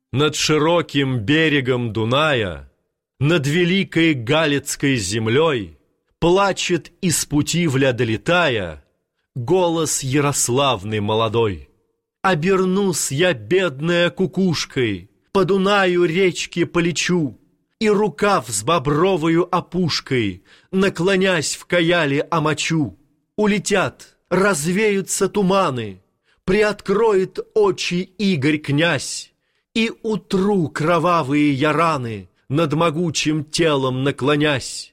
Над широким берегом Дуная, над великой Галицкой землей плачет из Путивля долетая голос ярославный молодой. Обернусь я бедная кукушкой, по Дунаю речке полечу, и рукав с бобровою опушкой, наклонясь в каяле омочу. Улетят, развеются туманы, приоткроет очи Игорь князь, и утру кровавые я раны, над могучим телом наклонясь.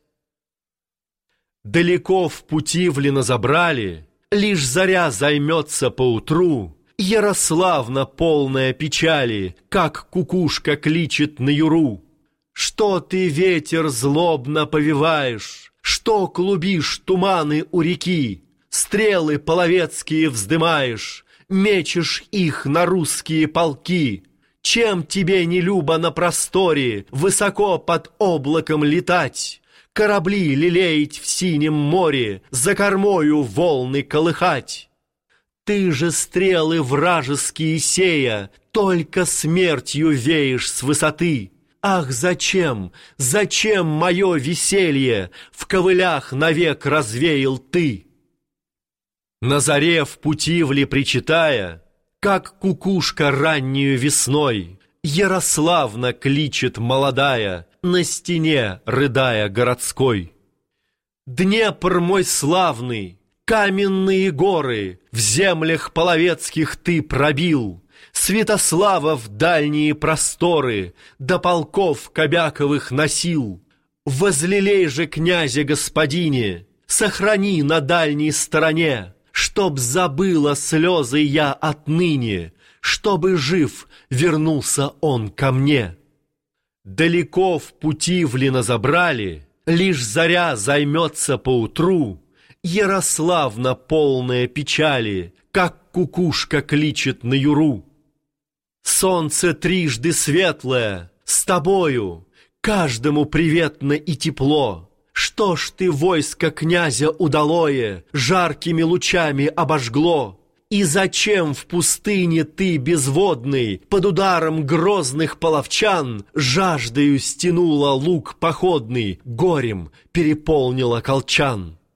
Далеко в Путивлино забрали, лишь заря займется поутру, Ярославна полная печали, как кукушка кличет на юру. Что ты, ветер, злобно повиваешь, что клубишь туманы у реки, стрелы половецкие вздымаешь, мечешь их на русские полки? Чем тебе не любо на просторе высоко под облаком летать, корабли лелеять в синем море, за кормою волны колыхать? Ты же стрелы вражеские сея, только смертью веешь с высоты. Ах, зачем, зачем мое веселье в ковылях навек развеял ты? На заре в Путивле причитая, как кукушка раннюю весной, Ярославна кличет молодая, на стене рыдая городской. Днепр мой славный, каменные горы в землях половецких ты пробил, Святослава в дальние просторы до полков кобяковых носил. Возлелей же князя господине, сохрани на дальней стороне, чтоб забыла слезы я отныне, чтобы жив вернулся он ко мне. Далеко в Путивлино забрали, лишь заря займется поутру, Ярославна полная печали, как кукушка кличет на юру. Солнце трижды светлое, с тобою, каждому приветно и тепло. Что ж ты войско князя удалое жаркими лучами обожгло? И зачем в пустыне ты безводный под ударом грозных половчан жаждою стянула лук походный, горем переполнила колчан?